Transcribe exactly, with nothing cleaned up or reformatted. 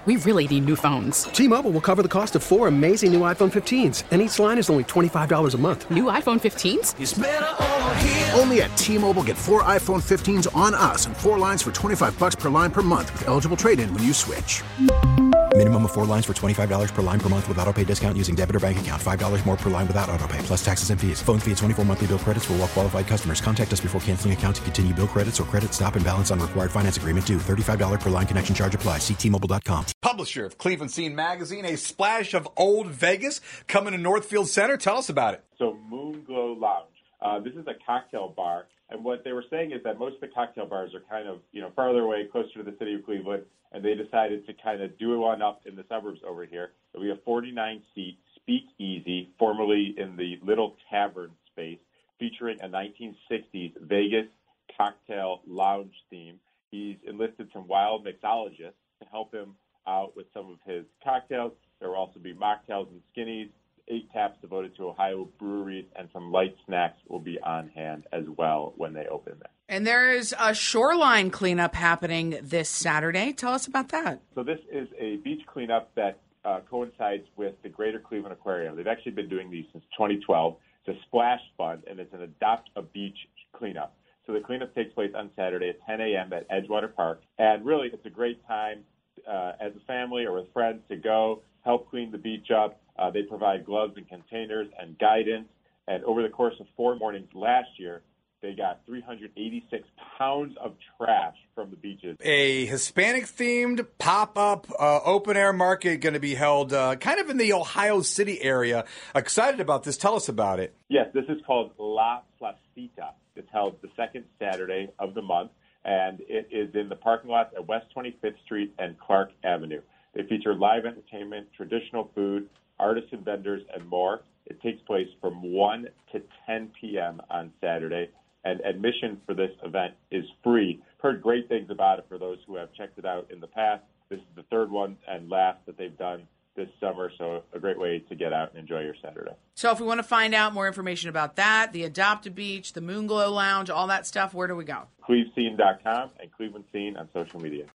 We really need new phones. T-Mobile will cover the cost of four amazing new iPhone fifteens, and each line is only twenty-five dollars a month. New iPhone fifteens? It's better over here. Only at T-Mobile, get four iPhone fifteens on us and four lines for twenty-five dollars per line per month with eligible trade-in when you switch. Minimum of four lines for twenty-five dollars per line per month with autopay discount using debit or bank account. five dollars more per line without autopay, plus taxes and fees. Phone fee at twenty-four monthly bill credits for well-qualified customers. Contact us before canceling account to continue bill credits or credit stop and balance on required finance agreement due. thirty-five dollars per line connection charge applies. See T Mobile dot com. Publisher of Cleveland Scene Magazine, a splash of old Vegas coming to Northfield Center. Tell us about it. So Moonglow Lounge. Uh, this is a cocktail bar. And what they were saying is that most of the cocktail bars are kind of, you know, farther away, closer to the city of Cleveland, and they decided to kind of do one up in the suburbs over here. So we have forty-nine seat Speakeasy, formerly in the Little Tavern space, featuring a nineteen sixties Vegas cocktail lounge theme. He's enlisted some wild mixologists to help him out with some of his cocktails. There will also be mocktails and skinnies. Eight taps devoted to Ohio breweries, and some light snacks will be on hand as well when they open there. And there is a shoreline cleanup happening this Saturday. Tell us about that. So this is a beach cleanup that uh, coincides with the Greater Cleveland Aquarium. They've actually been doing these since twenty twelve. It's a splash fund, and it's an Adopt a Beach cleanup. So the cleanup takes place on Saturday at ten a.m. at Edgewater Park. And really, it's a great time uh, as a family or with friends to go help clean the beach up. Uh, they provide gloves and containers and guidance. And over the course of four mornings last year, they got three hundred eighty-six pounds of trash from the beaches. A Hispanic-themed pop-up uh, open-air market going to be held uh, kind of in the Ohio City area. Excited about this. Tell us about it. Yes, this is called La Placita. It's held the second Saturday of the month, and it is in the parking lots at West twenty-fifth Street and Clark Avenue. They feature live entertainment, traditional food, artisan vendors, and more. It takes place from one to ten p.m. on Saturday, and admission for this event is free. Heard great things about it for those who have checked it out in the past. This is the third one and last that they've done this summer, so a great way to get out and enjoy your Saturday. So if we want to find out more information about that, the Adopt a Beach, the Moonglow Lounge, all that stuff, where do we go? Cleve Scene dot com and Cleveland Scene on social media.